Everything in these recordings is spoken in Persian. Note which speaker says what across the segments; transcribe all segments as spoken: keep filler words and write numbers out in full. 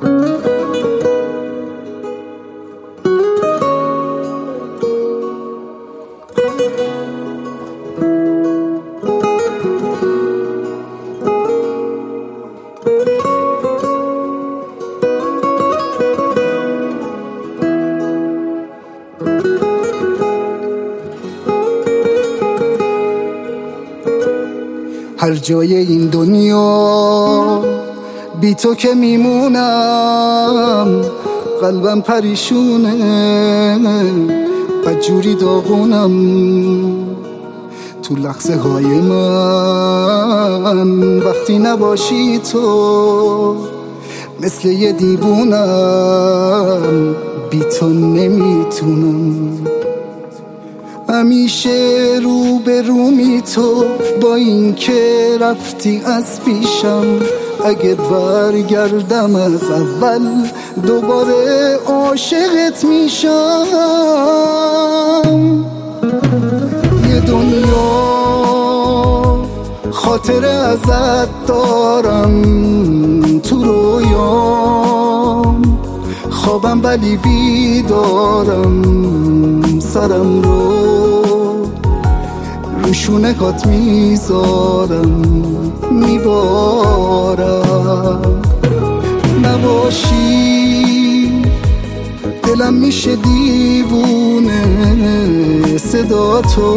Speaker 1: هر جای این دنیا بی تو که میمونم، قلبم پریشونه بدجوری داغونم. تو لحظه های من وقتی نباشی تو مثل یه دیوونم، بی تو نمیتونم. همیشه رو به رومی تو، با این که رفتی از پیشم. اگه برگردم از اول دوباره عاشقت میشم. یه دنیا خاطره ازت دارم تو رویام، خوابم ولی بیدارم. سرم رو روشونه هات میذارم، میبارم. نباشی دلم میشه دیوونه، صدا تو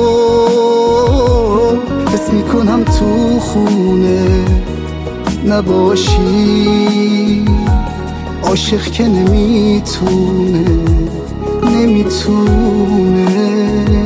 Speaker 1: حس میکنم تو خونه. نباشی عاشق که نمیتونه نمیتونه.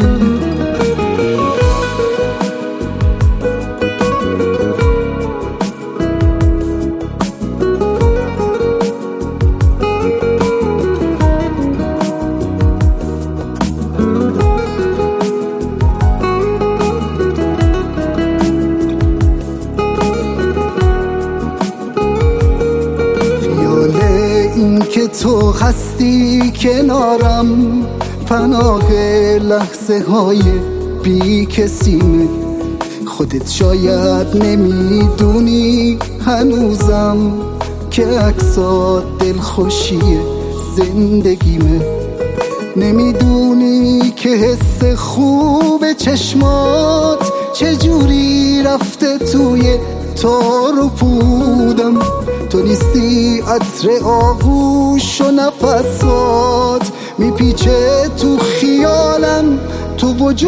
Speaker 1: این که تو هستی کنارم، پناه لحظه های بی کسیمه. خودت شاید نمیدونی هنوزم که عکسات دلخوشی زندگیمه. نمیدونی که حس خوب چشمات چجوری رفته توی تار و پودم. تو نیستی عطر آغوش و نفسات میپیچه تو خیالم، تو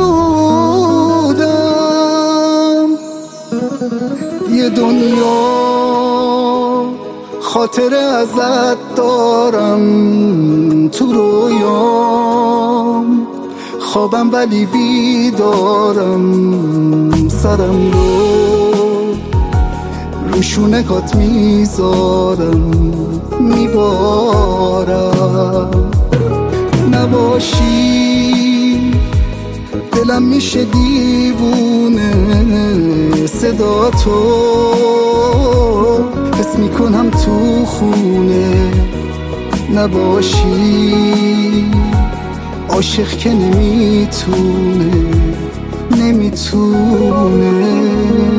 Speaker 1: وجودم. یه دنیا خاطره ازت دارم تو رویام، خوابم ولی بیدارم. سرم رو روشونه هات میذارم، میبارم. نباشی دلم میشه دیوونه، صدا تو حس میکنم تو خونه. نباشی عاشق که نمیتونه نمیتونه.